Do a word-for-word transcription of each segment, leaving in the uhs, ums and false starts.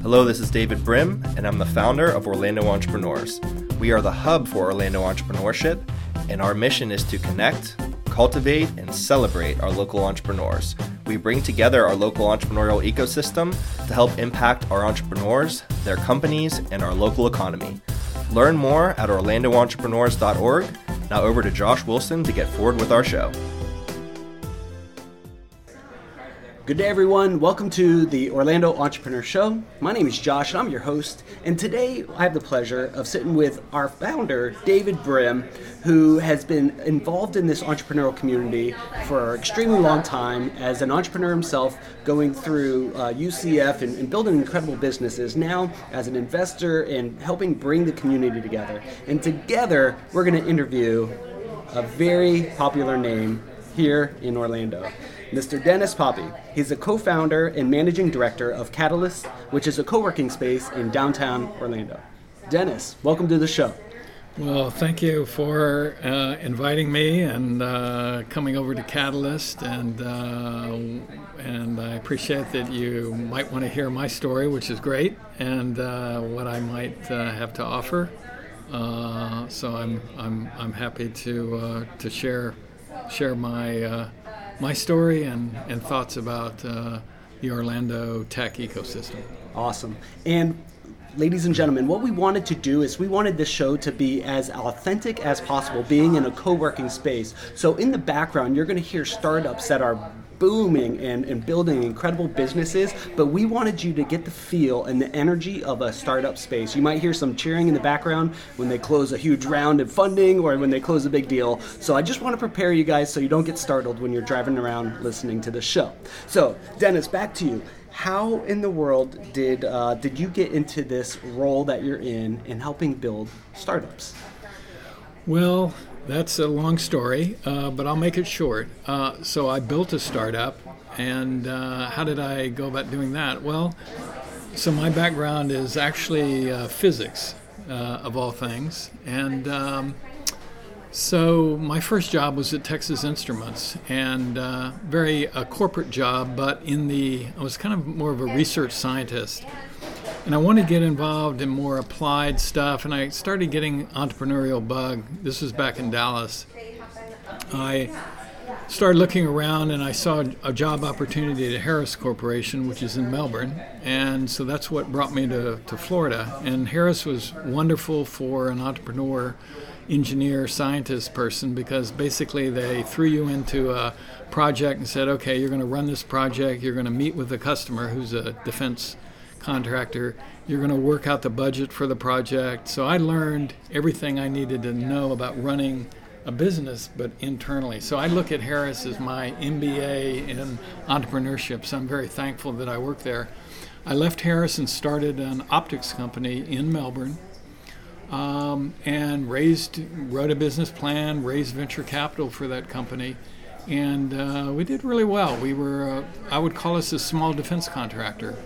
Hello, this is David Brim, and I'm the founder of Orlando Entrepreneurs. We are the hub for Orlando entrepreneurship, and our mission is to connect, cultivate, and celebrate our local entrepreneurs. We bring together our local entrepreneurial ecosystem to help impact our entrepreneurs, their companies, and our local economy. Learn more at orlando entrepreneurs dot org. Now over to Josh Wilson to get forward with our show. Good day, everyone. Welcome to the Orlando Entrepreneur Show. My name is Josh, and I'm your host. And today, I have the pleasure of sitting with our founder, David Brim, who has been involved in this entrepreneurial community for an extremely long time as an entrepreneur himself, going through uh, U C F and, and building incredible businesses. Now, as an investor and helping bring the community together. And together, we're going to interview a very popular name here in Orlando, Mister Dennis Poppe. He's a co-founder and managing director of Catalyst, which is a co-working space in downtown Orlando. Dennis, welcome to the show. Well, thank you for uh, inviting me and uh, coming over to Catalyst, and uh, and I appreciate that you might want to hear my story, which is great, and uh, what I might uh, have to offer. Uh, so I'm I'm I'm happy to uh, to share share my. Uh, my story and, and thoughts about uh, the Orlando tech ecosystem. Awesome. And ladies and gentlemen, what we wanted to do is we wanted this show to be as authentic as possible, being in a co-working space. So in the background, you're going to hear startups that are booming and, and building incredible businesses, but we wanted you to get the feel and the energy of a startup space. You might hear some cheering in the background when they close a huge round of funding or when they close a big deal. So I just want to prepare you guys so you don't get startled when you're driving around listening to the show. So Dennis, back to you. How in the world did uh, did you get into this role that you're in in helping build startups? Well, that's a long story, uh, but I'll make it short. Uh, so I built a startup, and uh, how did I go about doing that? Well, so my background is actually uh, physics, uh, of all things, and um, so my first job was at Texas Instruments, and uh, very a corporate job, but in the I was kind of more of a research scientist. And I wanted to get involved in more applied stuff, and I started getting entrepreneurial bug. This was back in Dallas. I started looking around, and I saw a job opportunity at Harris Corporation, which is in Melbourne, and so that's what brought me to, to Florida. And Harris was wonderful for an entrepreneur, engineer, scientist person, because basically they threw you into a project and said, okay, you're going to run this project, you're going to meet with the customer, who's a defense contractor, you're going to work out the budget for the project. So I learned everything I needed to know about running a business, but internally. So I look at Harris as my M B A in entrepreneurship, so I'm very thankful that I worked there. I left Harris and started an optics company in Melbourne, um, and raised, wrote a business plan, raised venture capital for that company, and uh, we did really well. We were, uh, I would call us a small defense contractor.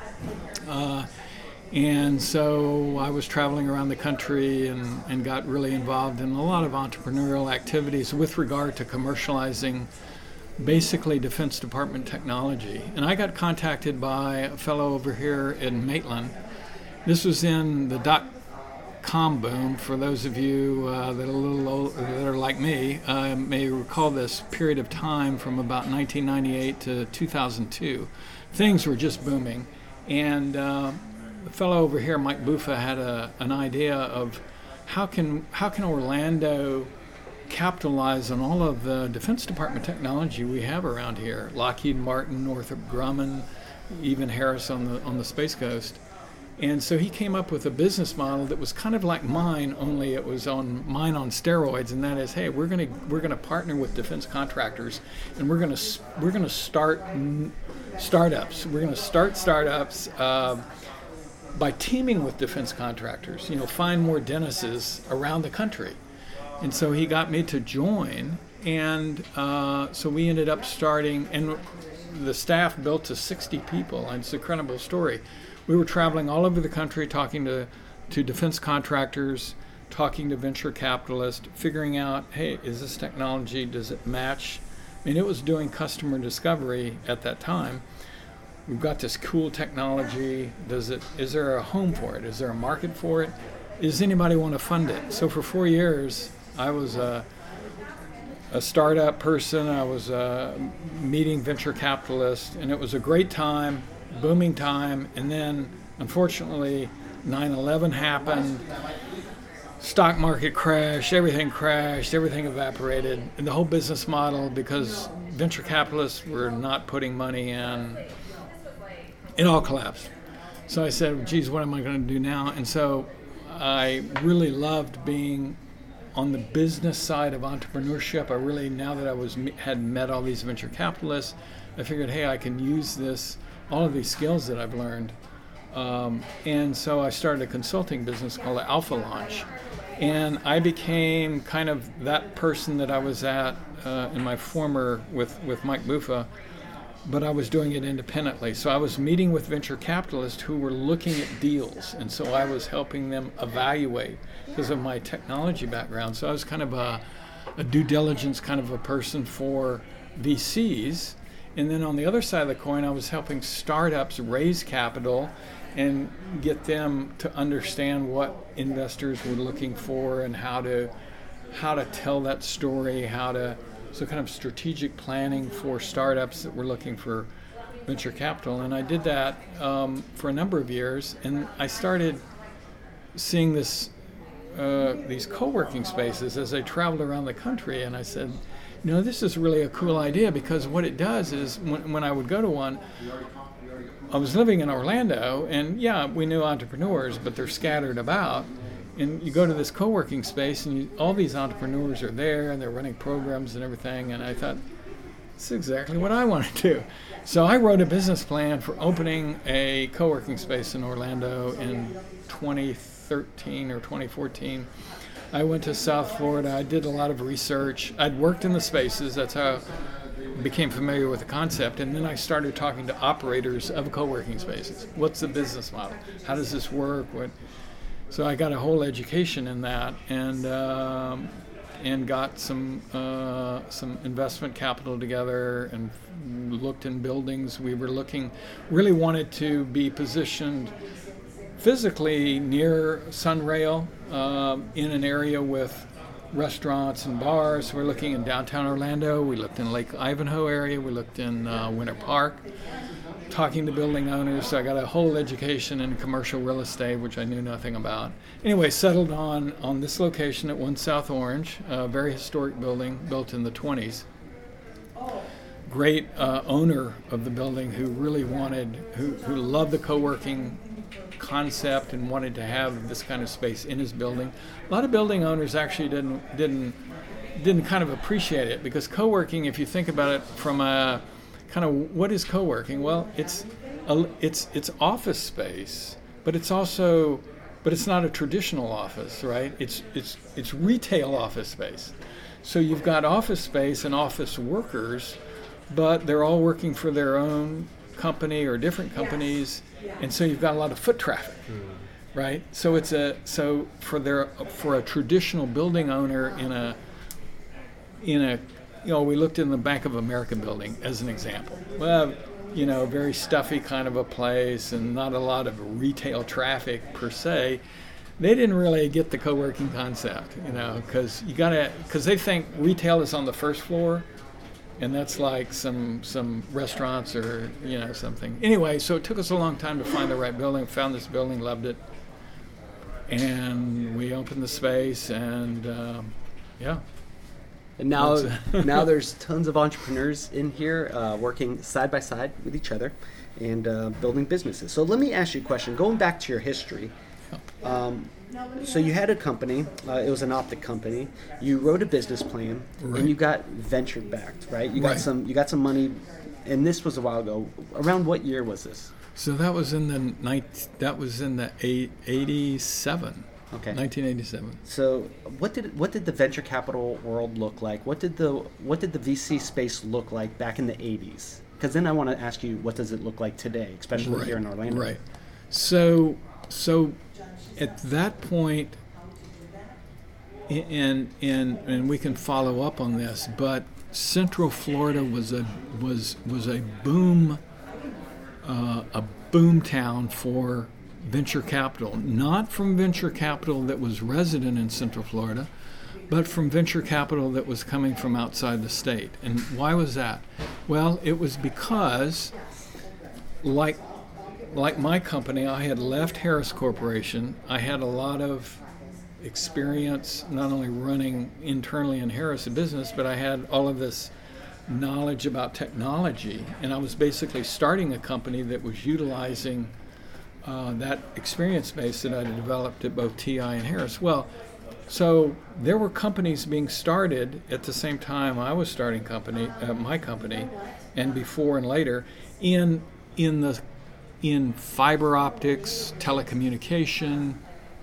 Uh, and so I was traveling around the country and, and got really involved in a lot of entrepreneurial activities with regard to commercializing basically Defense Department technology. And I got contacted by a fellow over here in Maitland. This was in the dot-com boom. For those of you uh, that are a little old, that are like me, uh, may recall this period of time from about nineteen ninety-eight to two thousand two. Things were just booming. And uh, the fellow over here, Mike Buffa, had a, an idea of how can how can Orlando capitalize on all of the Defense Department technology we have around here, Lockheed Martin, Northrop Grumman, even Harris on the on the Space Coast. And so he came up with a business model that was kind of like mine, only it was on mine on steroids, and that is, hey, we're gonna we're gonna partner with defense contractors, and we're gonna we're gonna start. Startups. We're going to start startups uh, by teaming with defense contractors, you know, find more Dennises around the country. And so he got me to join, and uh, so we ended up starting, and the staff built to sixty people, and it's an incredible story. We were traveling all over the country talking to, to defense contractors, talking to venture capitalists, figuring out, hey, is this technology, does it match? I mean, it was doing customer discovery at that time. we've got this cool technology. Does it? Is there a home for it? Is there a market for it? Does anybody want to fund it? So for four years, I was a, a startup person. I was a meeting venture capitalists, and it was a great time, booming time. And then, unfortunately, nine eleven happened. Stock market crashed, everything crashed, everything evaporated, and the whole business model, because venture capitalists were not putting money in, it all collapsed. So I said, geez, what am I going to do now? And so I really loved being on the business side of entrepreneurship. I really, now that I was had met all these venture capitalists, I figured, hey, I can use this, all of these skills that I've learned. Um, and so I started a consulting business called Alpha Launch. And I became kind of that person that I was at uh, in my former, with, with Mike Buffa, but I was doing it independently. So I was meeting with venture capitalists who were looking at deals. And so I was helping them evaluate because of my technology background. So I was kind of a, a due diligence kind of a person for V Cs. And then on the other side of the coin, I was helping startups raise capital and get them to understand what investors were looking for and how to how to tell that story, how to so kind of strategic planning for startups that were looking for venture capital. And I did that um, for a number of years, and I started seeing this uh, these co-working spaces as I traveled around the country, and I said, you know, this is really a cool idea, because what it does is when, when I would go to one, I was living in Orlando, and yeah, we knew entrepreneurs, but they're scattered about. And you go to this co-working space, and you, all these entrepreneurs are there, and they're running programs and everything. And I thought, this is exactly what I want to do. So I wrote a business plan for opening a co-working space in Orlando in twenty thirteen or twenty fourteen. I went to South Florida. I did a lot of research. I'd worked in the spaces. That's how became familiar with the concept, and then I started talking to operators of co-working spaces. What's the business model? How does this work? What? So I got a whole education in that, and um, and got some uh, some investment capital together, and looked in buildings. We were looking, really wanted to be positioned physically near Sunrail, uh, in an area with restaurants and bars. We're looking in downtown Orlando. We looked in Lake Ivanhoe area. We looked in uh, Winter Park, talking to building owners. So I got a whole education in commercial real estate, which I knew nothing about. Anyway, settled on, on this location at One South Orange, a very historic building built in the twenties. Great uh, owner of the building who really wanted, who, who loved the co-working concept and wanted to have this kind of space in his building. A lot of building owners actually didn't didn't didn't kind of appreciate it, because co-working, if you think about it from a kind of what is co-working, well, it's a, it's it's office space, but it's also but it's not a traditional office, right? It's it's it's retail office space. So you've got office space and office workers, but they're all working for their own company or different companies. And so you've got a lot of foot traffic, mm. right? So it's a so for their for a traditional building owner in a in a you know we looked in the Bank of America building as an example. Well, you know, very stuffy kind of a place and not a lot of retail traffic per se. They didn't really get the co-working concept, you know, because you gotta because they think retail is on the first floor. And that's like some some restaurants or, you know, something. Anyway, so it took us a long time to find the right building. Found this building, loved it. And we opened the space, and um, yeah. And now now there's tons of entrepreneurs in here uh, working side by side with each other and uh, building businesses. So let me ask you a question. Going back to your history, um, so you had a company, uh, it was an optic company. You wrote a business plan, right. And you got venture backed, right? You got right. some, you got some money, and this was a while ago. Around what year was this? So that was in the night. That was in the eighty-seven. Okay. nineteen eighty-seven. So what did what did the venture capital world look like? What did the what did the V C space look like back in the eighties? Because then I want to ask you, what does it look like today, especially right. here in Orlando? Right. So so. At that point, and and and we can follow up on this, but Central Florida was a was was a boom uh, a boom town for venture capital, not from venture capital that was resident in Central Florida, but from venture capital that was coming from outside the state. And why was that? Well, it was because, like, like my company, I had left Harris Corporation. I had a lot of experience not only running internally in Harris a business, but I had all of this knowledge about technology. And I was basically starting a company that was utilizing uh, that experience base that I had developed at both T I and Harris. Well, so there were companies being started at the same time I was starting company, uh, my company, and before and later in in the in fiber optics, telecommunication,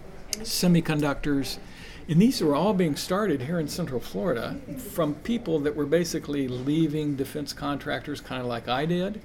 semiconductors, and these were all being started here in Central Florida from people that were basically leaving defense contractors, kind of like I did.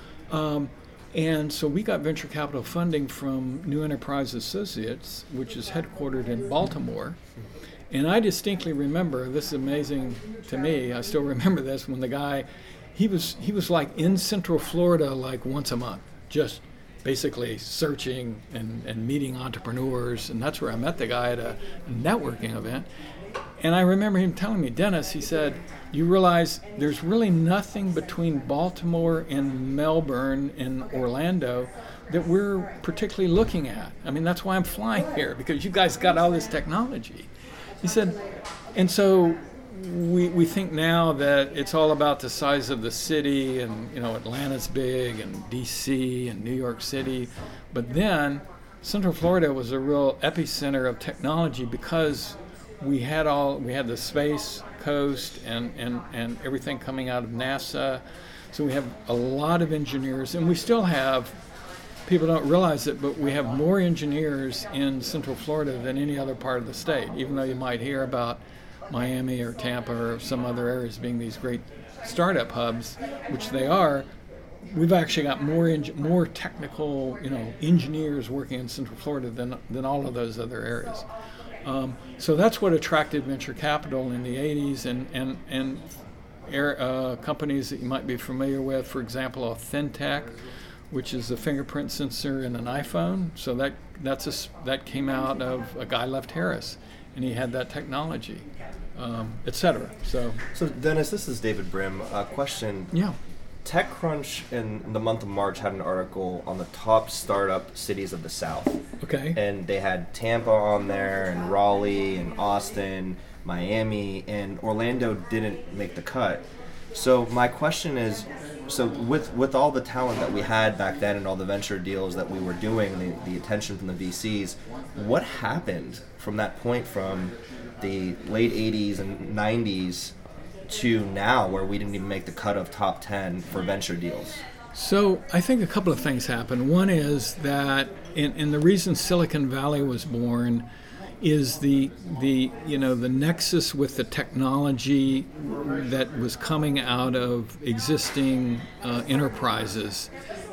Um, and so we got venture capital funding from New Enterprise Associates, which is headquartered in Baltimore. And I distinctly remember, this is amazing to me, I still remember this, when the guy, he was he was like in Central Florida like once a month, just basically searching and, and meeting entrepreneurs. And that's where I met the guy at a networking event. And I remember him telling me, Dennis, he said, you realize there's really nothing between Baltimore and Melbourne and Orlando that we're particularly looking at. I mean, that's why I'm flying here, because you guys got all this technology. He said, and so we we think now that it's all about the size of the city, and, you know, Atlanta's big, and D C and New York City. But then Central Florida was a real epicenter of technology, because we had all we had the Space Coast and, and, and everything coming out of NASA. So we have a lot of engineers, and we still have, people don't realize it, but we have more engineers in Central Florida than any other part of the state, even though you might hear about Miami or Tampa or some other areas being these great startup hubs, which they are. We've actually got more eng- more technical, you know, engineers working in Central Florida than than all of those other areas. Um, so that's what attracted venture capital in the eighties, and and and air, uh, companies that you might be familiar with, for example, Authentech, which is a fingerprint sensor in an iPhone. So that that's a, that came out of a guy left Harris, and he had that technology, um, et cetera. So, so Dennis, this is David Brim. A question. Yeah. TechCrunch in the month of March had an article on the top startup cities of the South. Okay. And they had Tampa on there, and Raleigh, and Austin, Miami, and Orlando didn't make the cut. So my question is, so with with all the talent that we had back then and all the venture deals that we were doing, the, the attention from the V Cs, what happened from that point, from the late eighties and nineties to now, where we didn't even make the cut of top ten for venture deals? So I think a couple of things happened. One is that, and, and the reason Silicon Valley was born is the the you know the nexus with the technology that was coming out of existing uh, enterprises,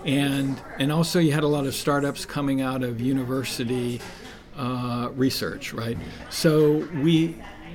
and and also you had a lot of startups coming out of university uh, research, right? So we.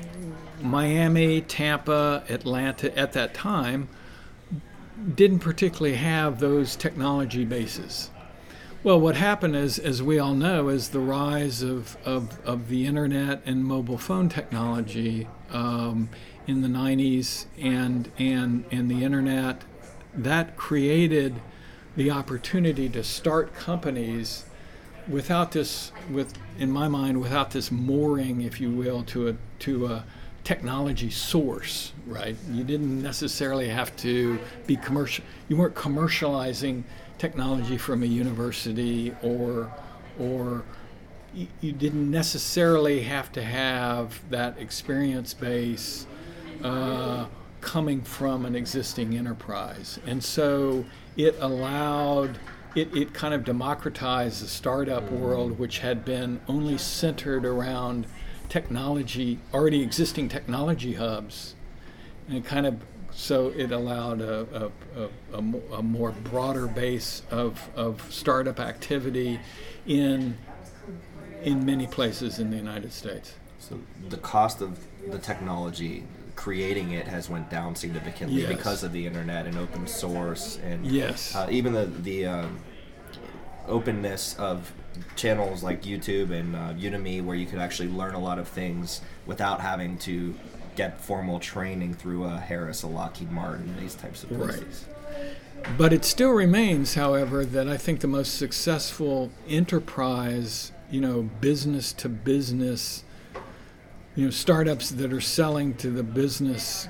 Miami, Tampa, Atlanta at that time didn't particularly have those technology bases. Well, what happened is, as we all know, is the rise of, of, of the internet and mobile phone technology um, in the nineties, and, and, and the internet, that created the opportunity to start companies without this, with in my mind, without this mooring, if you will, to a to a technology source, right? You didn't necessarily have to be commercial. You weren't commercializing technology from a university, or or you, you didn't necessarily have to have that experience base uh, coming from an existing enterprise. And so it allowed, it, it kind of democratized the startup world, which had been only centered around technology, already existing technology hubs, and it kind of, so it allowed a, a, a, a, a more broader base of, of startup activity in in many places in the United States. So the cost of the technology creating it has went down significantly Yes. because of the internet and open source and Yes. uh, even the the um, openness of channels like YouTube and uh, Udemy, where you could actually learn a lot of things without having to get formal training through a Harris, a Lockheed Martin, these types of places. Right. But it still remains, however, that I think the most successful enterprise, you know, business to business, you know, startups that are selling to the business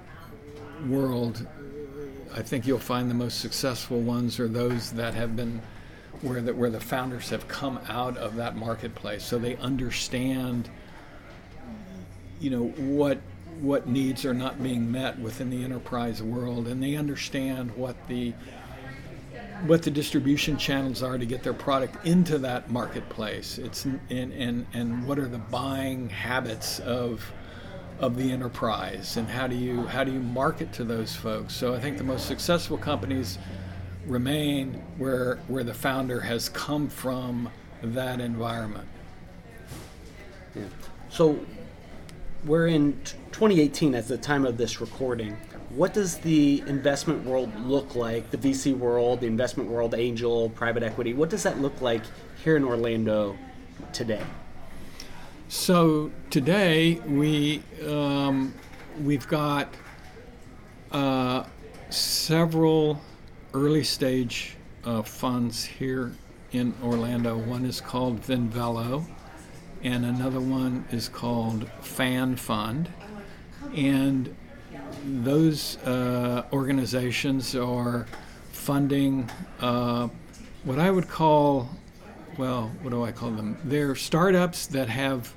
world, I think you'll find the most successful ones are those that have been where the, where the founders have come out of that marketplace, so they understand, you know, what what needs are not being met within the enterprise world, and they understand what the what the distribution channels are to get their product into that marketplace. It's and and and what are the buying habits of of the enterprise, and how do you how do you market to those folks? So I think the most successful companies remain where where the founder has come from that environment. Yeah. So we're in twenty eighteen at the time of this recording. What does the investment world look like? The V C world, the investment world, angel, private equity. What does that look like here in Orlando today? So today we um, we've got uh, several early stage uh, funds here in Orlando. One is called Vinvelo, and another one is called Fan Fund. And those uh, organizations are funding uh, what I would call, well, what do I call them? They're startups that have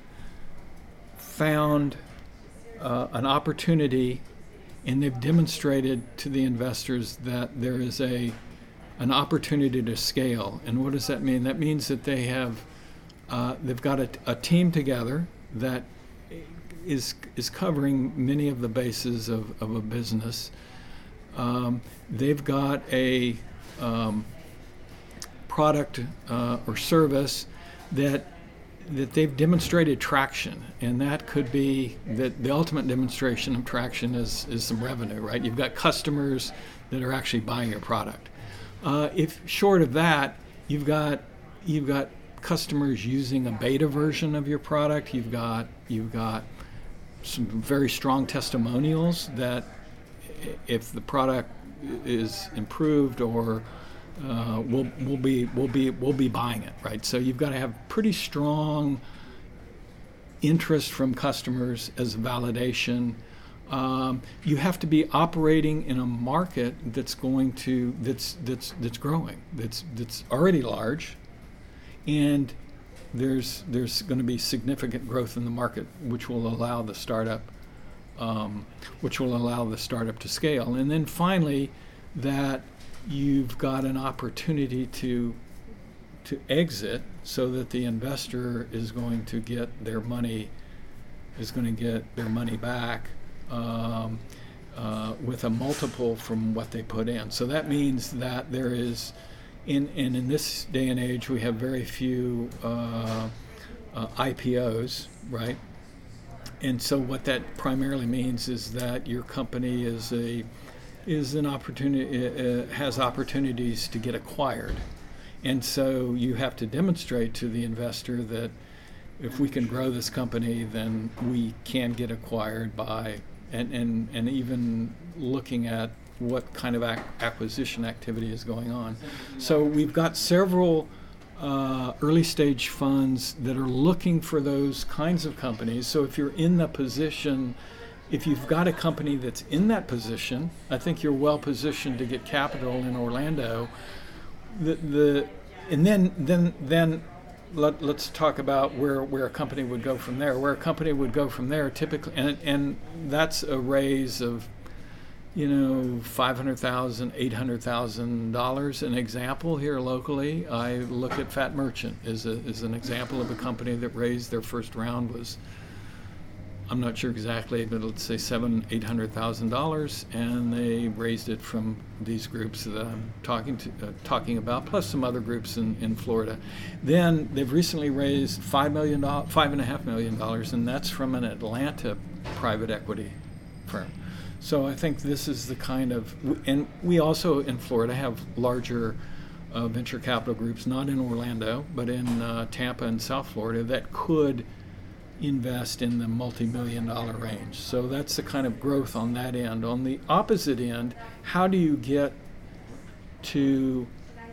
found uh, an opportunity, and they've demonstrated to the investors that there is a an opportunity to scale. And what does that mean? That means that they have uh, they've got a, a team together that is is covering many of the bases of, of a business. Um, they've got a um, product uh, or service that that they've demonstrated traction, and that could be that the ultimate demonstration of traction is, is some revenue, right? You've got customers that are actually buying your product. Uh, if short of that, you've got you've got customers using a beta version of your product. You've got you've got some very strong testimonials that if the product is improved or Uh, we'll we'll be we'll be we'll be buying it, right? So you've got to have pretty strong interest from customers as validation. Um, you have to be operating in a market that's going to that's that's that's growing, that's that's already large, and there's there's going to be significant growth in the market, which will allow the startup, um, which will allow the startup to scale. And then finally, that you've got an opportunity to to exit so that the investor is going to get their money is going to get their money back um, uh, with a multiple from what they put in. So that means that there is, in and in this day and age, we have very few uh, uh, I P Os, right? And so what that primarily means is that your company is a is an opportunity uh, has opportunities to get acquired, and so you have to demonstrate to the investor that if we can grow this company, then we can get acquired by and and, and even looking at what kind of ac- acquisition activity is going on. So we've got several uh, early stage funds that are looking for those kinds of companies. So if you're in the position If you've got a company that's in that position, I think you're well positioned to get capital in Orlando. The, the and then then then let, let's talk about where, where a company would go from there. Where a company would go from there typically, and and that's a raise of, you know, five hundred thousand dollars, eight hundred thousand dollars. An example here locally, I look at Fat Merchant as a as an example of a company that raised their first round was, I'm not sure exactly, but let's say seven, eight hundred thousand dollars, and they raised it from these groups that I'm talking to, uh, talking about, plus some other groups in, in Florida. Then they've recently raised five million dollars, five and a half million dollars, and that's from an Atlanta private equity firm. So I think this is the kind of, and we also in Florida have larger uh, venture capital groups, not in Orlando, but in uh, Tampa and South Florida, that could invest in the multi-million dollar range. So that's the kind of growth on that end. On the opposite end, how do you get to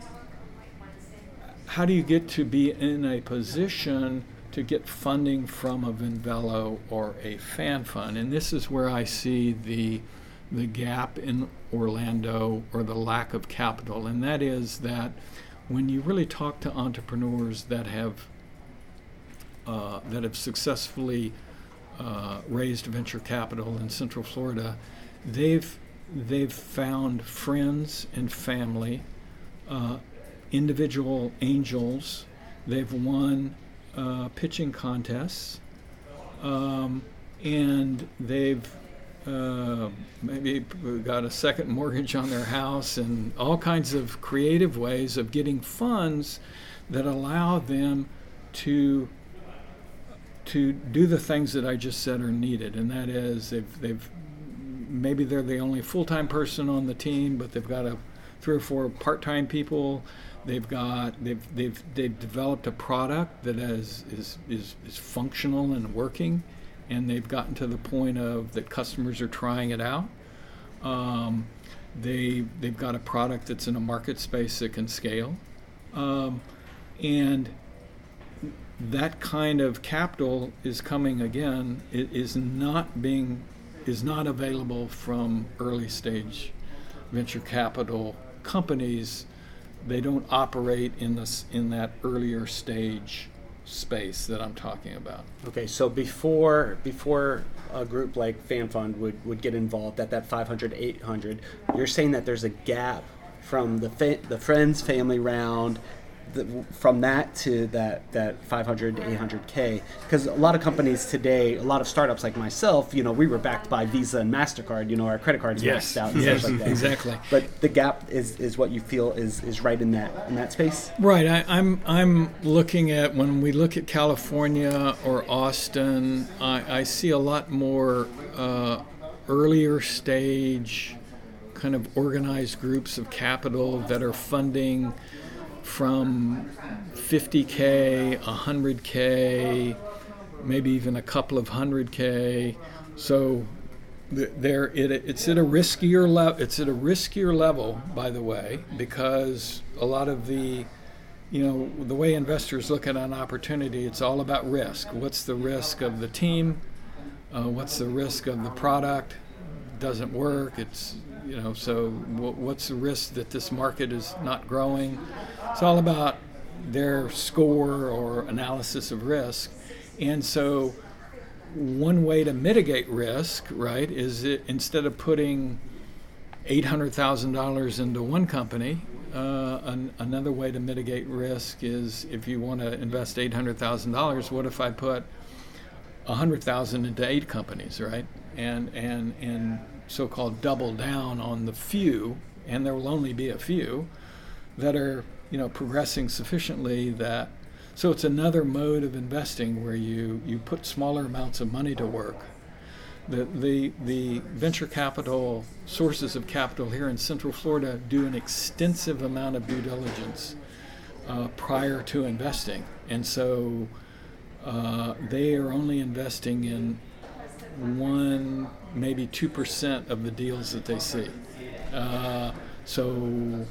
how do you get to be in a position to get funding from a Vinvello or a fan fund? And this is where I see the the gap in Orlando, or the lack of capital, and that is that when you really talk to entrepreneurs that have uh, that have successfully uh, raised venture capital in Central Florida, they've they've found friends and family, uh, individual angels. They've won uh, pitching contests, um, and they've uh, maybe got a second mortgage on their house, and all kinds of creative ways of getting funds that allow them to to do the things that I just said are needed. And that is, they've they've maybe they're the only full-time person on the team, but they've got a three or four part-time people. They've got they've they've they've developed a product that is is is, is functional and working, and they've gotten to the point of that customers are trying it out. Um, they they've got a product that's in a market space that can scale, um, and that kind of capital is coming again. It is not being is not available from early stage venture capital companies. They don't operate in this in that earlier stage space that I'm talking about. Okay, so before before a group like Fan Fund would, would get involved at that five hundred, eight hundred, you're saying that there's a gap from the fa- the friends, family round, the, from that to that, that five hundred, eight hundred K, because a lot of companies today, a lot of startups like myself, you know, we were backed by Visa and MasterCard, you know, our credit cards yes. maxed out and yes, stuff like that. Exactly. But the gap is, is what you feel is, is right in that in that space? Right. I, I'm I'm looking at, when we look at California or Austin, I, I see a lot more uh, earlier stage kind of organized groups of capital that are funding from fifty K, one hundred K, maybe even a couple of hundred K. So there, it, it's at a riskier level. It's at a riskier level, by the way, because a lot of the, you know, the way investors look at an opportunity, it's all about risk. What's the risk of the team? Uh, what's the risk of the product? Doesn't work. It's, you know, so w- what's the risk that this market is not growing? It's all about their score or analysis of risk. And so one way to mitigate risk, right, is it, instead of putting eight hundred thousand dollars into one company, uh, an, another way to mitigate risk is, if you want to invest eight hundred thousand dollars, what if I put one hundred thousand dollars into eight companies, right? And, and, and so-called double down on the few, and there will only be a few, that are, you know, progressing sufficiently that, so it's another mode of investing where you, you put smaller amounts of money to work. The, the, the venture capital, sources of capital here in Central Florida do an extensive amount of due diligence uh, prior to investing. And so uh, they are only investing in one, maybe two percent of the deals that they see. Uh, so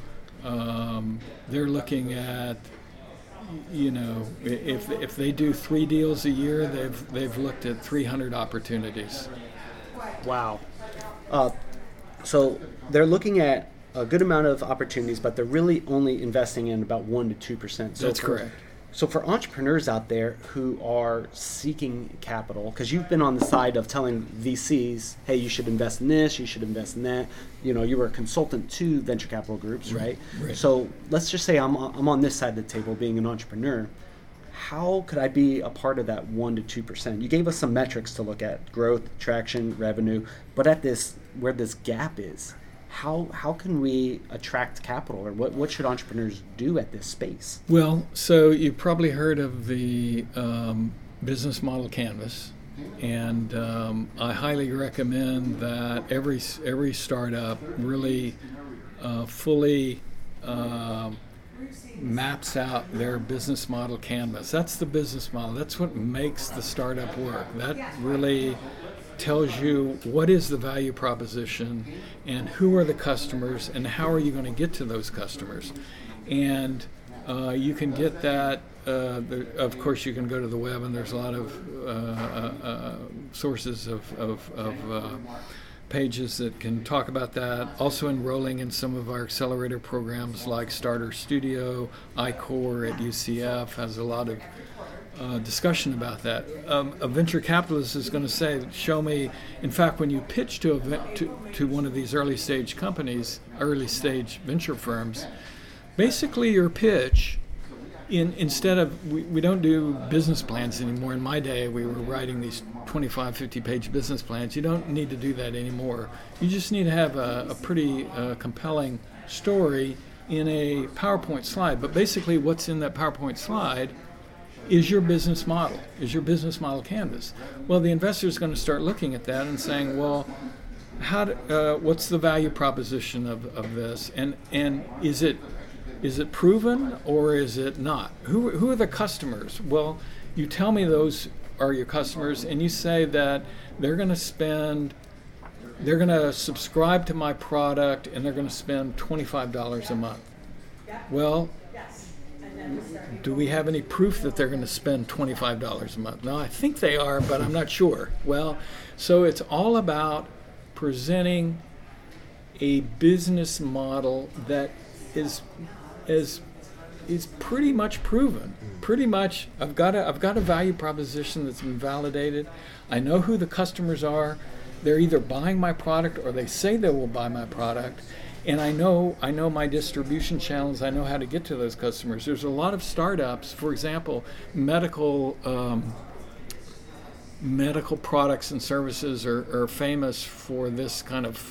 um, they're looking at, you know, if if they do three deals a year, they've they've looked at three hundred opportunities. Wow. Uh, so they're looking at a good amount of opportunities, but they're really only investing in about one to two percent. So That's for, correct. So for entrepreneurs out there who are seeking capital, because you've been on the side of telling V Cs, hey, you should invest in this, you should invest in that. You know, you were a consultant to venture capital groups, right? Right. So let's just say I'm I'm on this side of the table, being an entrepreneur. How could I be a part of that one to two percent? You gave us some metrics to look at: growth, traction, revenue. But at this, where this gap is, how how can we attract capital, or what, what should entrepreneurs do at this space? Well, so you've probably heard of the um, business model canvas. And um, I highly recommend that every every startup really uh, fully uh, maps out their business model canvas. That's the business model. That's what makes the startup work. That really tells you what is the value proposition and who are the customers and how are you going to get to those customers. And uh, you can get that, uh, the, of course you can go to the web, and there's a lot of uh, uh, uh, sources of, of, of uh, pages that can talk about that. Also enrolling in some of our accelerator programs like Starter Studio, I Core at U C F has a lot of Uh, discussion about that. Um, a venture capitalist is going to say, show me, in fact, when you pitch to, a, to to one of these early stage companies, early stage venture firms, basically your pitch, in instead of, we, we don't do business plans anymore. In my day, we were writing these twenty-five, fifty page business plans. You don't need to do that anymore. You just need to have a, a pretty uh, compelling story in a PowerPoint slide. But basically what's in that PowerPoint slide is your business model, is your business model canvas. Well, the investor is going to start looking at that and saying, well, how do, uh, what's the value proposition of, of this? And and is it is it proven or is it not? Who, who are the customers? Well, you tell me those are your customers, and you say that they're going to spend, they're going to subscribe to my product, and they're going to spend twenty-five dollars a month. Well, do we have any proof that they're going to spend twenty-five dollars a month? No, I think they are, but I'm not sure. Well, so it's all about presenting a business model that is is is pretty much proven. Pretty much, I've got a I've got a value proposition that's been validated. I know who the customers are. They're either buying my product or they say they will buy my product. And I know I know my distribution channels. I know how to get to those customers. There's a lot of startups, for example, medical um, medical products and services are, are famous for this kind of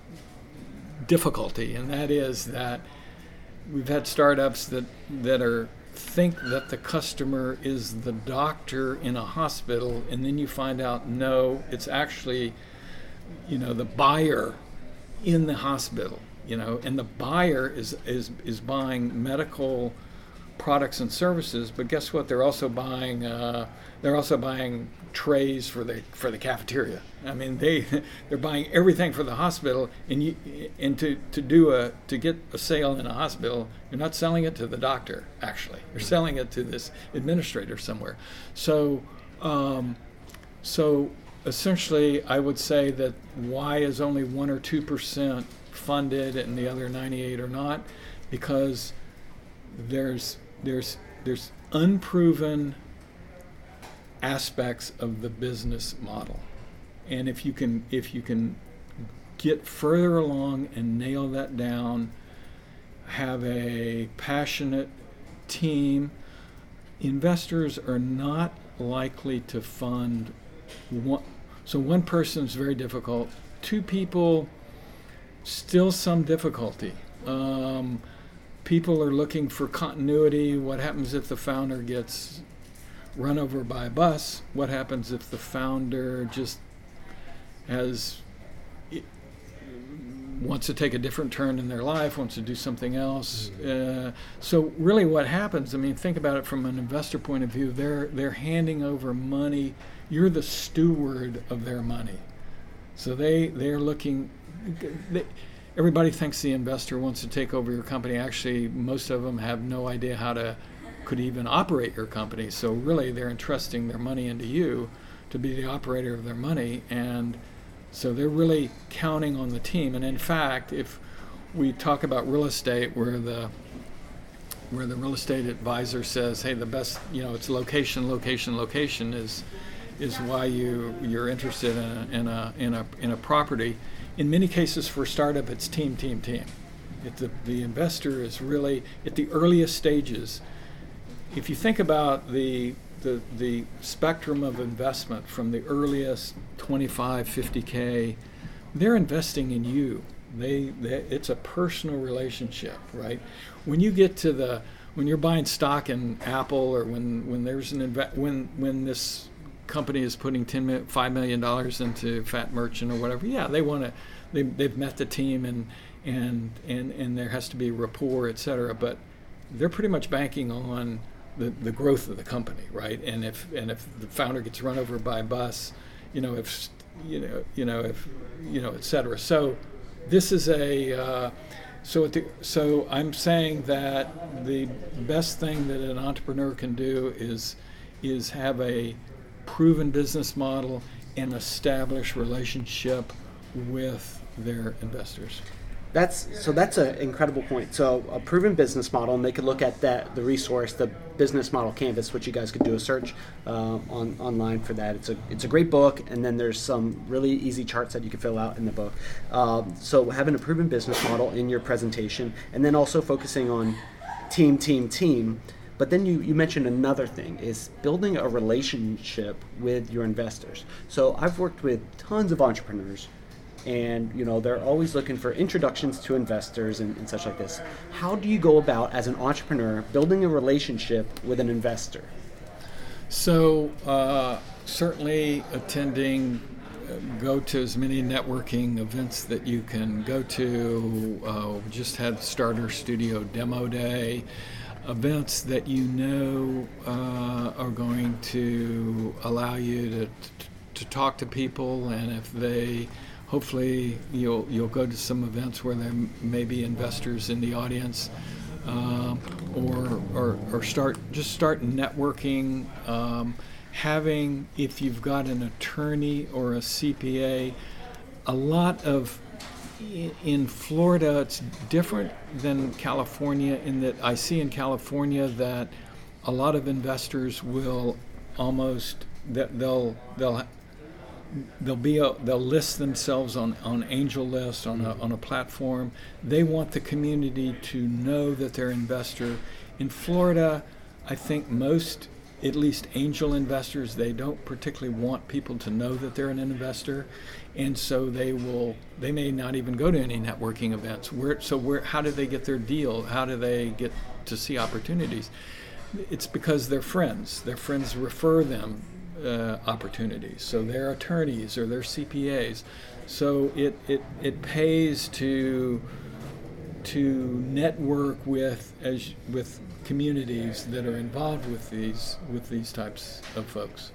difficulty, and that is that we've had startups that that are think that the customer is the doctor in a hospital, and then you find out no, it's actually, you know, the buyer in the hospital. You know, and the buyer is, is is buying medical products and services, but guess what? They're also buying uh, they're also buying trays for the for the cafeteria. I mean, they they're buying everything for the hospital, and you and to, to do a to get a sale in a hospital, you're not selling it to the doctor. Actually, you're selling it to this administrator somewhere. So um, so essentially, I would say that why is only one or two percent funded and the other ninety-eight are not, because there's there's there's unproven aspects of the business model, and if you can if you can get further along and nail that down, have a passionate team, investors are not likely to fund one. So one person is very difficult. Two people, still some difficulty. Um, people are looking for continuity. What happens if the founder gets run over by a bus? What happens if the founder just has it, wants to take a different turn in their life, wants to do something else? Uh, so really what happens, I mean, think about it from an investor point of view. They're they're handing over money. You're the steward of their money. So they, they're looking, they, everybody thinks the investor wants to take over your company. Actually, most of them have no idea how to, could even operate your company. So really they're entrusting their money into you to be the operator of their money. And so they're really counting on the team. And in fact, if we talk about real estate, where the where the real estate advisor says, hey, the best, you know, it's location, location, location is is why you you're interested in a, in a in a in a property. In many cases for startup, it's team, team, team. If the the investor is really at the earliest stages. If you think about the the the spectrum of investment from the earliest twenty-five, fifty K, they're investing in you. They, they it's a personal relationship, right? When you get to the when you're buying stock in Apple, or when when there's an inve- when when this company is putting ten million, five million dollars into Fat Merchant or whatever, yeah, they want to, they, they've met the team and, and, and, and there has to be rapport, et cetera. But they're pretty much banking on the, the growth of the company, right? And if and if the founder gets run over by a bus, you know, if you know, you know, if you know, et cetera. So this is a uh, so at the, so I'm saying that the best thing that an entrepreneur can do is is have a proven business model and establish relationship with their investors. That's so. That's an incredible point. So a proven business model, and they could look at that, the resource, the business model canvas, which you guys could do a search uh, on online for that. It's a it's a great book, and then there's some really easy charts that you can fill out in the book. Um, so having a proven business model in your presentation, and then also focusing on team, team, team. But then you, you mentioned another thing, is building a relationship with your investors. So I've worked with tons of entrepreneurs, and you know they're always looking for introductions to investors and, and such like this. How do you go about, as an entrepreneur, building a relationship with an investor? So uh, certainly attending, uh, go to as many networking events that you can go to. Uh, we just had Starter Studio Demo Day. Events that you know uh, are going to allow you to, to to talk to people, and if they hopefully you'll you'll go to some events where there may be investors in the audience, um, or, or or start just start networking. Um, having, if you've got an attorney or a C P A, a lot of in Florida it's different than California in that I see in California that a lot of investors will almost that they'll they'll They'll be a, they'll list themselves on, on angel lists on a on a platform. They want the community to know that they're an investor. In Florida, I think most, at least angel investors, they don't particularly want people to know that they're an investor, and so they will they may not even go to any networking events. Where so where how do they get their deal? How do they get to see opportunities? It's because their friends. Their friends refer them Uh, opportunities. So their attorneys or their C P As. So it, it, it pays to to network with as with communities that are involved with these with these types of folks.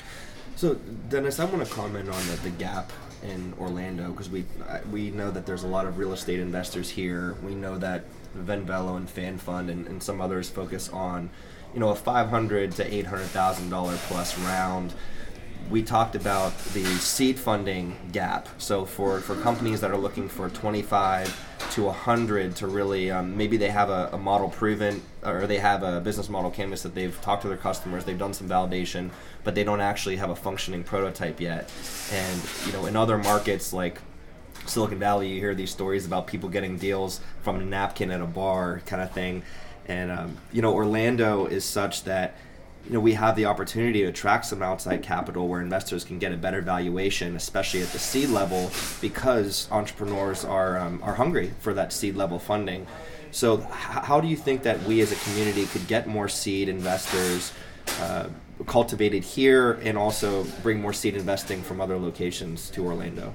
So Dennis, I want to comment on the, the gap in Orlando, because we we know that there's a lot of real estate investors here. We know that Venvelo and Fan Fund and, and some others focus on, you know, a five hundred to eight hundred thousand dollar plus round. We talked about the seed funding gap. So for, for companies that are looking for twenty-five to a hundred to really um, maybe they have a, a model proven, or they have a business model canvas that they've talked to their customers, they've done some validation, but they don't actually have a functioning prototype yet. And you know, in other markets like Silicon Valley, you hear these stories about people getting deals from a napkin at a bar kind of thing. And, um, you know, Orlando is such that, you know, we have the opportunity to attract some outside capital where investors can get a better valuation, especially at the seed level, because entrepreneurs are um, are hungry for that seed level funding. So h- how do you think that we as a community could get more seed investors uh, cultivated here, and also bring more seed investing from other locations to Orlando?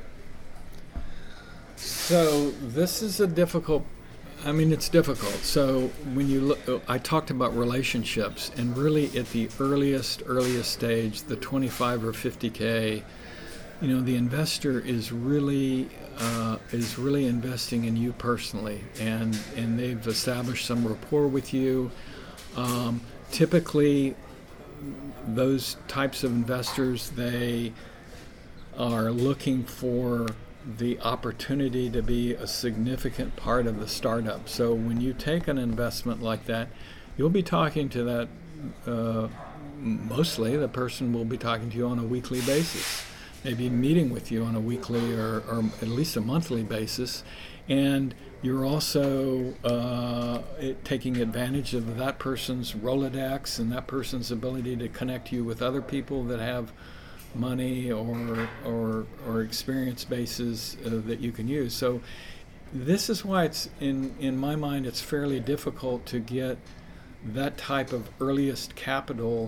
So this is a difficult, I mean, it's difficult. So when you look, I talked about relationships, and really at the earliest, earliest stage, the twenty-five or fifty K, you know, the investor is really, uh, is really investing in you personally, and, and they've established some rapport with you. Um, typically, those types of investors, they are looking for the opportunity to be a significant part of the startup. So when you take an investment like that, you'll be talking to that, uh, mostly the person will be talking to you on a weekly basis, maybe meeting with you on a weekly or, or at least a monthly basis. And you're also uh, it, taking advantage of that person's Rolodex and that person's ability to connect you with other people that have money or or or experience bases uh, that you can use. So this is why it's in in my mind it's fairly difficult to get that type of earliest capital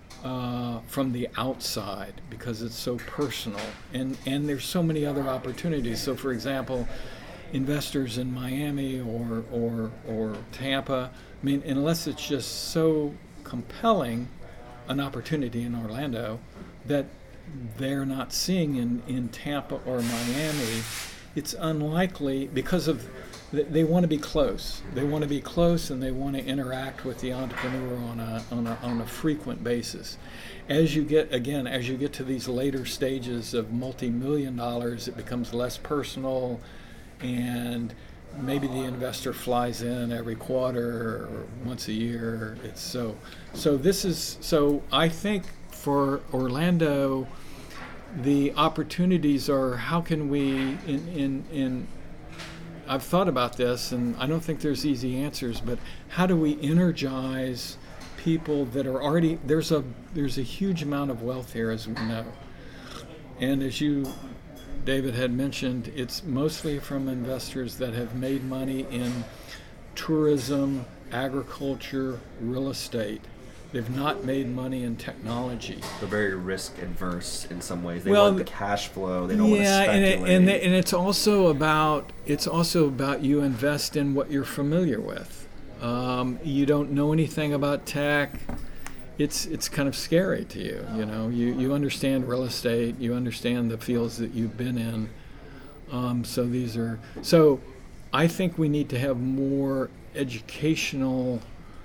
uh, from the outside because it's so personal, and and there's so many other opportunities. So, for example, investors in Miami or or or Tampa, I mean, unless it's just so compelling an opportunity in Orlando that they're not seeing in, in Tampa or Miami, it's unlikely because of they want to be close. They want to be close, and they want to interact with the entrepreneur on a on a on a frequent basis. As you get again, as you get to these later stages of multi-million dollars, it becomes less personal, and maybe the investor flies in every quarter or once a year. It's so so this is so I think for Orlando, the opportunities are how can we in in in I've thought about this, and I don't think there's easy answers, but how do we energize people that are already there's a there's a huge amount of wealth here, as we know, and as you David had mentioned, it's mostly from investors that have made money in tourism, agriculture, real estate. They've not made money in technology. They're very risk adverse in some ways. They well, want the cash flow. They don't yeah, want to speculate. and it, and, they, and it's also about it's also about you invest in what you're familiar with. Um, you don't know anything about tech. It's it's kind of scary to you. You know, you, you understand real estate. You understand the fields that you've been in. Um, so these are so. I think we need to have more educational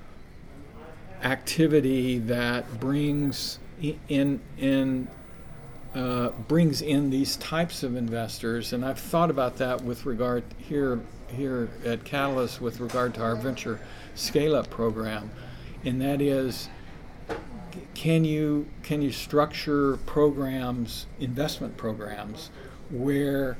activity that brings in in uh, brings in these types of investors, and I've thought about that with regard here here at Catalyst with regard to our venture scale-up program, and that is, can you can you structure programs, investment programs, where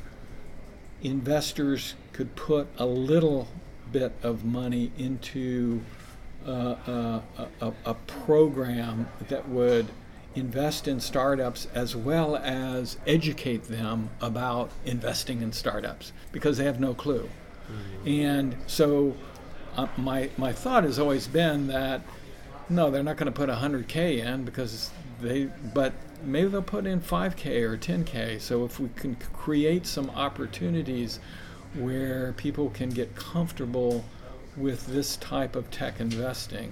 investors could put a little bit of money into Uh, uh, a, a program that would invest in startups as well as educate them about investing in startups because they have no clue. Mm-hmm. And so uh, my my thought has always been that no, they're not going to put one hundred K in because they, but maybe they'll put in five K or ten K. So if we can create some opportunities where people can get comfortable with this type of tech investing.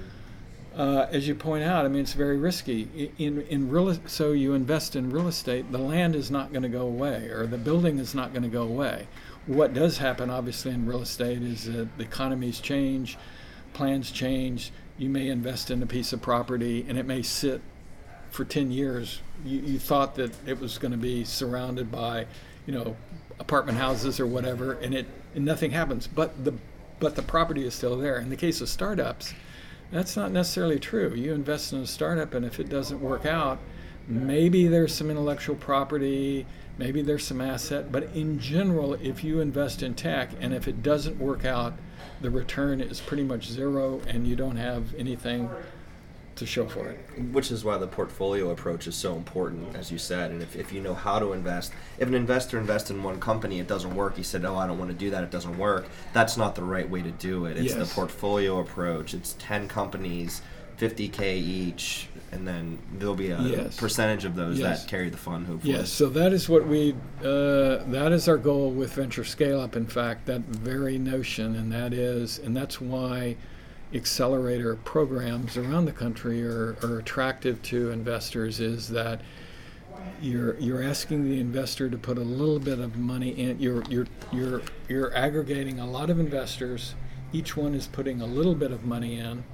Mm. Uh, as you point out, I mean, it's very risky. In in real, so you invest in real estate, the land is not going to go away, or the building is not going to go away. What does happen, obviously, in real estate is that the economies change, plans change. You may invest in a piece of property, and it may sit for ten years. You, you thought that it was going to be surrounded by, you know, apartment houses or whatever, and it and nothing happens. But the but the property is still there. In the case of startups, that's not necessarily true. You invest in a startup, and if it doesn't work out, maybe there's some intellectual property, maybe there's some asset, but in general, if you invest in tech, and if it doesn't work out, the return is pretty much zero, and you don't have anything to show for it. Which is why the portfolio approach is so important, as you said. And if, if you know how to invest, if an investor invests in one company, it doesn't work, he said, oh, I don't want to do that, it doesn't work, that's not the right way to do it. It's yes. the portfolio approach. It's ten companies, fifty K each, and then there'll be a yes. percentage of those yes. that carry the fund, hopefully. Yes, so that is what we, uh, that is our goal with Venture Scale Up, in fact, that very notion, and that is, and that's why accelerator programs around the country are, are attractive to investors, is that you're you're asking the investor to put a little bit of money in. You're you're you're you're aggregating a lot of investors. Each one is putting a little bit of money in,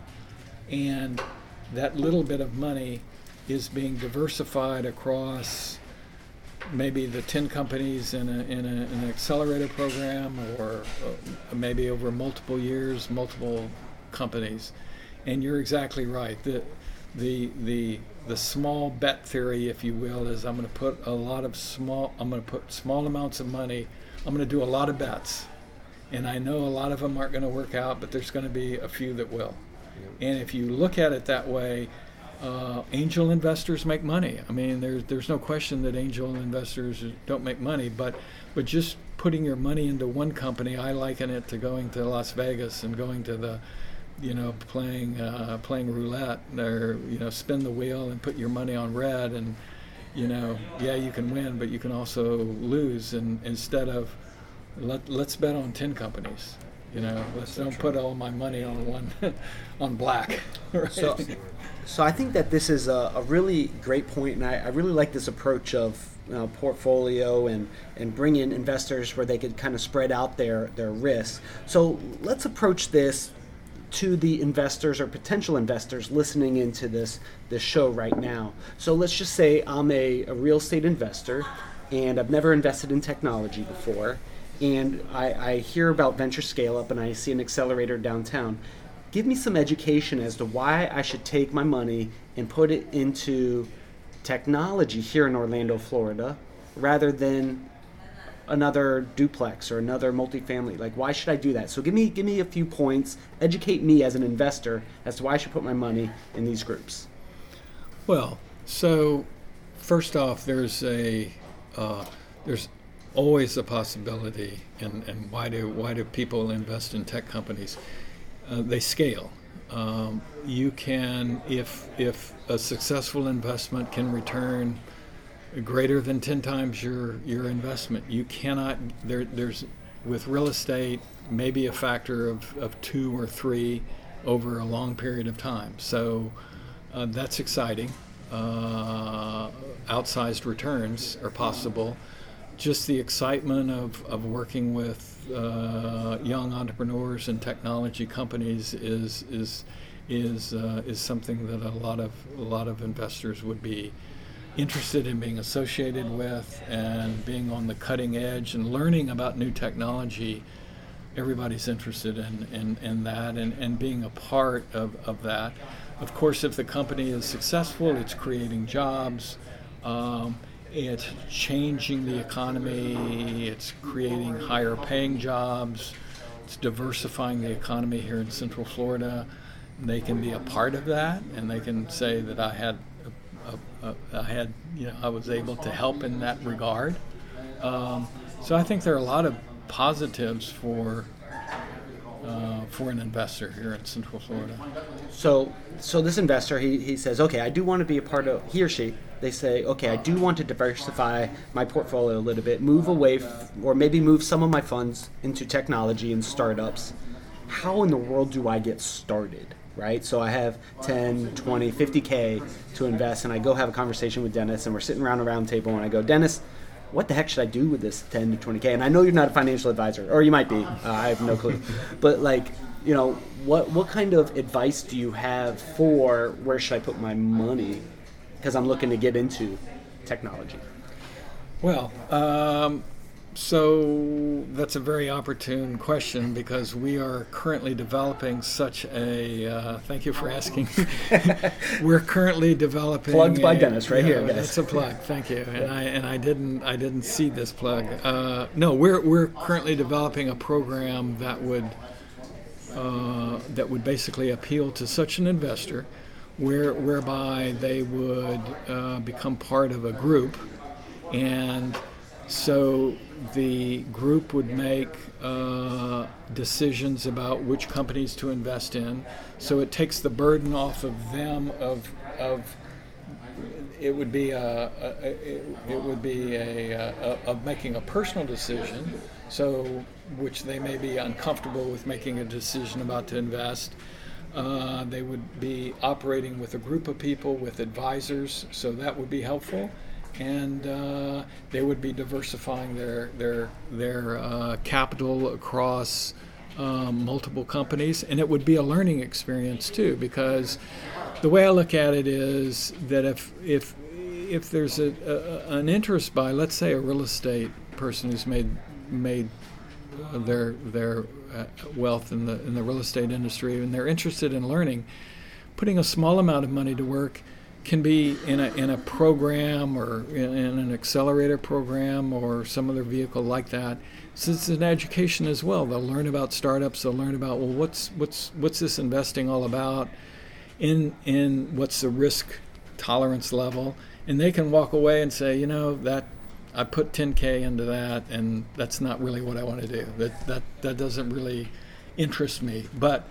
and that little bit of money is being diversified across maybe the ten companies in, a, in, a, in an accelerator program, or uh, maybe over multiple years, multiple companies. And you're exactly right. The the the the small bet theory, if you will, is I'm going to put a lot of small I'm going to put small amounts of money. I'm going to do a lot of bets, and I know a lot of them aren't going to work out, but there's going to be a few that will. Yep. And if you look at it that way, uh, angel investors make money. I mean, there's there's no question that angel investors don't make money, but but just putting your money into one company, I liken it to going to Las Vegas and going to the you know, playing uh, playing roulette, or you know, spin the wheel and put your money on red, and you know, yeah, you can win, but you can also lose. And instead of let let's bet on ten companies. You know, let's so don't true. put all my money on one, on black. Right? So, so I think that this is a, a really great point, and I, I really like this approach of you know, portfolio and, and bring in investors where they could kind of spread out their, their risks. So let's approach this to the investors or potential investors listening into this, this show right now. So let's just say I'm a, a real estate investor, and I've never invested in technology before. And I, I hear about venture scale up and I see an accelerator downtown. Give me some education as to why I should take my money and put it into technology here in Orlando, Florida, rather than another duplex or another multifamily. Like, why should I do that? So give me give me a few points, educate me as an investor as to why I should put my money in these groups. Well, so first off, there's a uh, there's always a possibility, and, and why do why do people invest in tech companies? Uh, they scale. Um, you can, if if a successful investment can return greater than ten times your your investment, you cannot. There there's with real estate maybe a factor of, of two or three over a long period of time. So uh, that's exciting. Uh, outsized returns are possible. Just the excitement of, of working with uh, young entrepreneurs and technology companies is is is uh, is something that a lot of a lot of investors would be interested in being associated with, and being on the cutting edge and learning about new technology. Everybody's interested in, in, in that and, and being a part of, of that. Of course, if the company is successful, it's creating jobs. Um, It's changing the economy, it's creating higher paying jobs, it's diversifying the economy here in Central Florida. They can be a part of that, and they can say that I had, a, a, a, I had, you know, I was able to help in that regard. Um, so I think there are a lot of positives for uh, for an investor here in Central Florida. So, so this investor, he, he says, okay, I do want to be a part of, he or she, they say, okay, I do want to diversify my portfolio a little bit, move away, f- or maybe move some of my funds into technology and startups. How in the world do I get started, right? So I have ten, twenty, fifty K to invest, and I go have a conversation with Dennis, and we're sitting around a round table, and I go, Dennis, what the heck should I do with this ten to twenty K? And I know you're not a financial advisor, or you might be. Uh, I have no clue. But like, you know, what what kind of advice do you have for where should I put my money? Because I'm looking to get into technology. Well, um, so that's a very opportune question, because we are currently developing such a, uh, thank you for asking. We're currently developing. Plugged by a, Dennis right yeah, here, guys. That's a plug, thank you. And I and I didn't I didn't see this plug. Uh, no, we're we're currently developing a program that would uh, that would basically appeal to such an investor, where whereby they would uh, become part of a group, and so the group would make uh, decisions about which companies to invest in. So it takes the burden off of them of of it would be a, a it, it would be a, a, a of making a personal decision. So which they may be uncomfortable with making a decision about to invest. Uh, they would be operating with a group of people, with advisors, so that would be helpful. And uh, they would be diversifying their their their uh, capital across um, multiple companies, and it would be a learning experience too. Because the way I look at it is that if if if there's a, a an interest by, let's say, a real estate person who's made made their their uh, wealth in the in the real estate industry, and they're interested in learning, putting a small amount of money to work can be in a in a program or in, in an accelerator program or some other vehicle like that. So it's an education as well. They'll learn about startups. They'll learn about, well, what's what's what's this investing all about? In in what's the risk tolerance level? And they can walk away and say, you know, that I put ten K into that, and that's not really what I want to do. That that that doesn't really interest me. But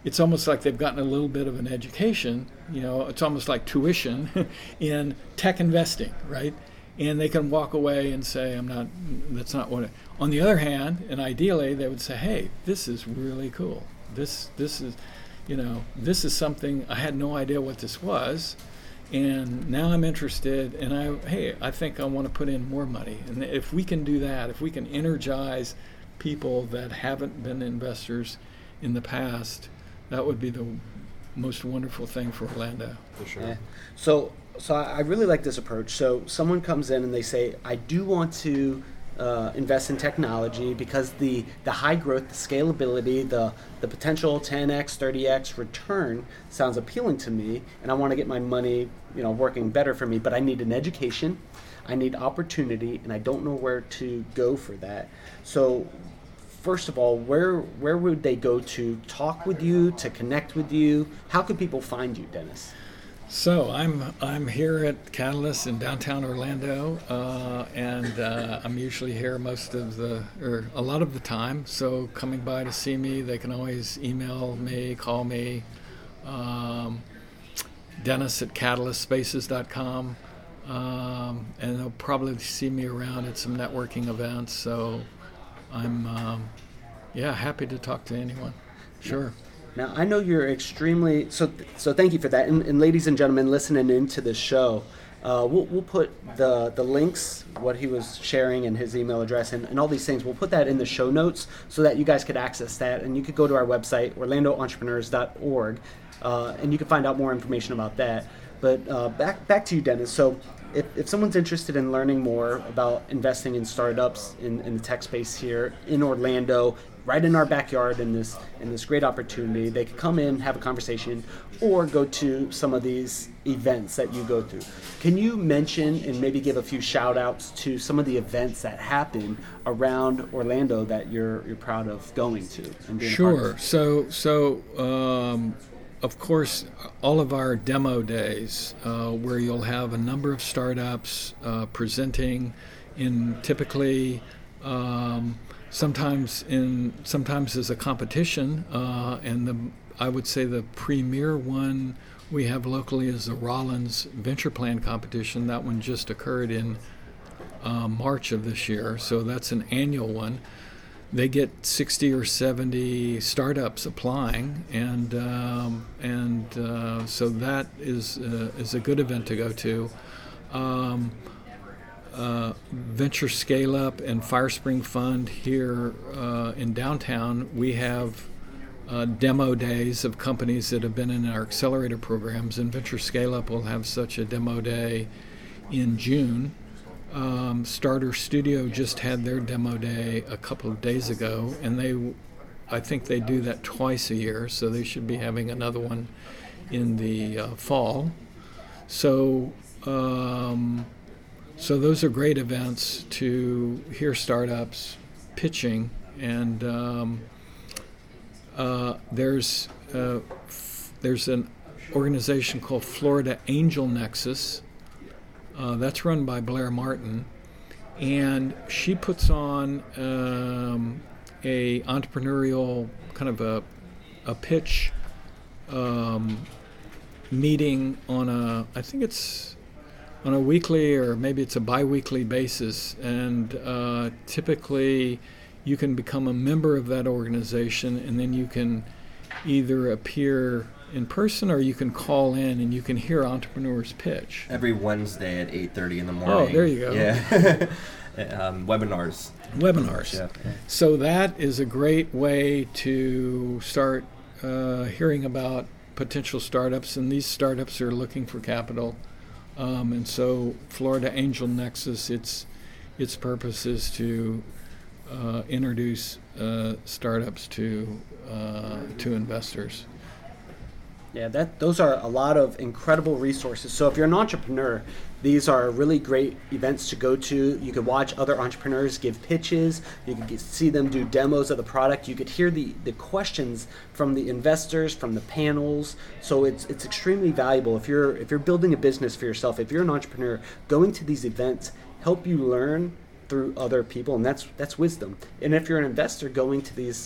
it's almost like they've gotten a little bit of an education. You know, it's almost like tuition in tech investing, right? And they can walk away and say, I'm not, that's not what it, on the other hand, and ideally they would say, hey, this is really cool. This, this is, you know, this is something, I had no idea what this was. And now I'm interested, and I, hey, I think I want to put in more money. And if we can do that, if we can energize people that haven't been investors in the past, that would be the most wonderful thing for Orlando. For sure. Yeah. So, so I really like this approach. So someone comes in and they say, I do want to uh, invest in technology because the, the high growth, the scalability, the, the potential ten x, thirty x return sounds appealing to me, and I want to get my money, you know, working better for me, but I need an education, I need opportunity, and I don't know where to go for that. So first of all, where where would they go to talk with you, to connect with you? How could people find you, Dennis? So I'm I'm here at Catalyst in downtown Orlando, uh, and uh, I'm usually here most of the, or a lot of the time. So coming by to see me, they can always email me, call me, um, Dennis at catalyst spaces dot com, um, and they'll probably see me around at some networking events. So I'm, um, yeah, happy to talk to anyone. Sure. Now, I know you're extremely, so so thank you for that. And, and ladies and gentlemen listening into this show, uh, we'll, we'll put the, the links, what he was sharing and his email address and, and all these things, we'll put that in the show notes so that you guys could access that. And you could go to our website, orlando entrepreneurs dot org, uh, and you can find out more information about that. But uh, back back to you, Dennis. So if, if someone's interested in learning more about investing in startups in, in the tech space here in Orlando, right in our backyard in this in this great opportunity, they could come in, have a conversation, or go to some of these events that you go to. Can you mention and maybe give a few shout outs to some of the events that happen around Orlando that you're you're proud of going to and being Sure. a part of? So so um, of course, all of our demo days uh, where you'll have a number of startups uh, presenting in typically um, sometimes in sometimes as a competition, uh, and the I would say the premier one we have locally is the Rollins Venture Plan competition. That one just occurred in uh, March of this year, so that's an annual one. They get sixty or seventy startups applying, and um, and uh, so that is uh, is a good event to go to. Um, Uh, Venture Scale Up and Firespring Fund here uh, in downtown, we have uh, demo days of companies that have been in our accelerator programs, and Venture Scale Up will have such a demo day in June. Um, Starter Studio just had their demo day a couple of days ago, and they, I think they do that twice a year, so they should be having another one in the uh, fall. So. Um, So those are great events to hear startups pitching, and um, uh, there's uh, f- there's an organization called Florida Angel Nexus. Uh, that's run by Blair Martin, and she puts on um, a entrepreneurial kind of a a pitch um, meeting on a I think it's. on a weekly or maybe it's a bi-weekly basis, and uh, typically you can become a member of that organization, and then you can either appear in person or you can call in and you can hear entrepreneurs pitch. Every Wednesday at eight thirty in the morning. Oh, there you go. Yeah. um, webinars. Webinars. Yeah. So that is a great way to start uh, hearing about potential startups, and these startups are looking for capital. Um, and so Florida Angel Nexus, its its purpose is to uh, introduce uh, startups to uh, to investors. Yeah, that those are a lot of incredible resources. So if you're an entrepreneur, these are really great events to go to. You could watch other entrepreneurs give pitches. You could get, see them do demos of the product. You could hear the, the questions from the investors, from the panels. So it's it's extremely valuable. If you're if you're building a business for yourself, if you're an entrepreneur, going to these events help you learn through other people, and that's that's wisdom. And if you're an investor, going to these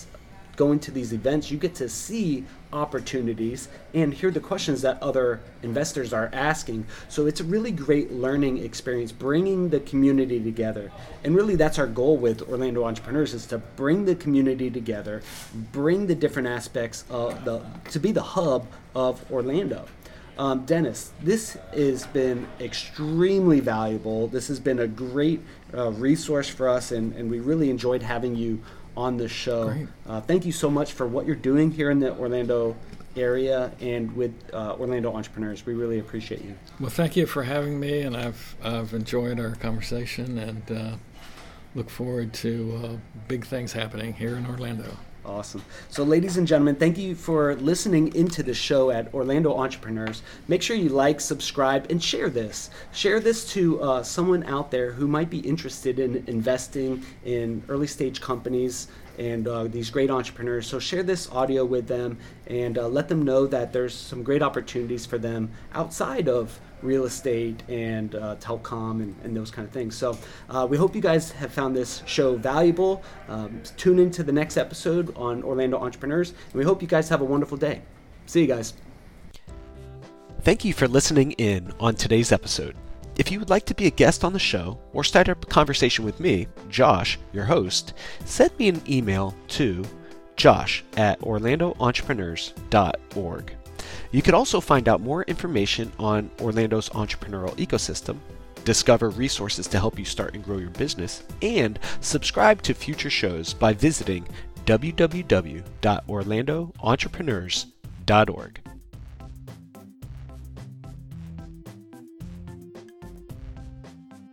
going to these events, you get to see opportunities and hear the questions that other investors are asking. So it's a really great learning experience, bringing the community together. And really that's our goal with Orlando Entrepreneurs, is to bring the community together, bring the different aspects of the, to be the hub of Orlando. Um, Dennis, this has been extremely valuable. This has been a great uh, resource for us, and, and we really enjoyed having you on the show. Uh, thank you so much for what you're doing here in the Orlando area and with uh, Orlando Entrepreneurs. We really appreciate you. Well, thank you for having me, and I've I've enjoyed our conversation, and uh, look forward to uh, big things happening here in Orlando. Awesome. So ladies and gentlemen, thank you for listening into the show at Orlando Entrepreneurs. Make sure you like, subscribe, and share this. Share this to uh, someone out there who might be interested in investing in early stage companies and uh, these great entrepreneurs. So share this audio with them and uh, let them know that there's some great opportunities for them outside of real estate and uh, telecom and, and those kind of things. So uh, we hope you guys have found this show valuable. Um, tune into the next episode on Orlando Entrepreneurs, and we hope you guys have a wonderful day. See you guys. Thank you for listening in on today's episode. If you would like to be a guest on the show or start a conversation with me, Josh, your host, send me an email to josh at orlando entrepreneurs dot org. You can also find out more information on Orlando's entrepreneurial ecosystem, discover resources to help you start and grow your business, and subscribe to future shows by visiting w w w dot orlando entrepreneurs dot org.